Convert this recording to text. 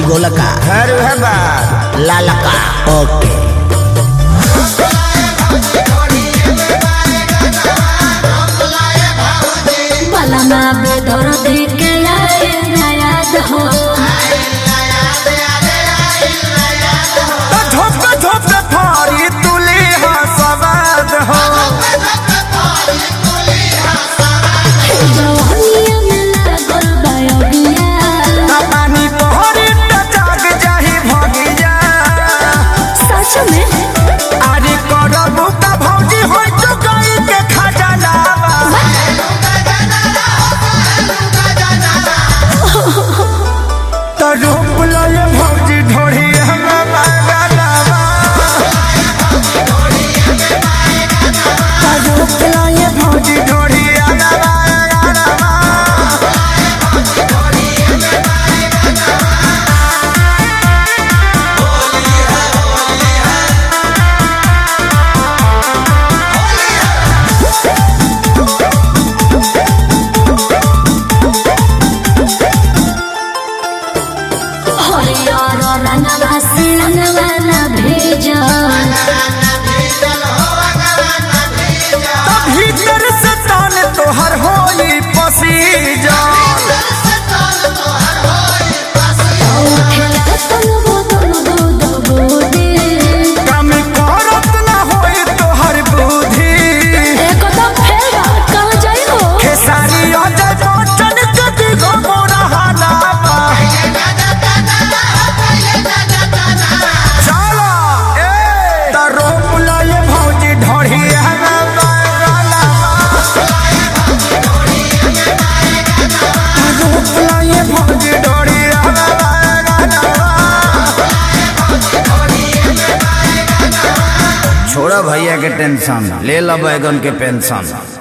गोलका हर है बात लालका ओके पलमा बेदर देके आए याद हो झोप झोप फारी तुली हाँ सवाद हो जवानिया में लागल बायोगिया पानी पहरी जाग जाही भगिया सच में अरे करबू का भौजी हो चुकाई के खजाना तो रोप लो ये भौजी ढोड़ी भीतर से तान तोहर होई पसीजा कम करत ना होई तोहर बुद्धि खेसारी अजय बच्चन कदी गो मोरा हालावा चला ए त रोप ला ये भौजी ढोढ़ी छोड़ा भैया के टेंशन ले लो बैगन के पेंशन।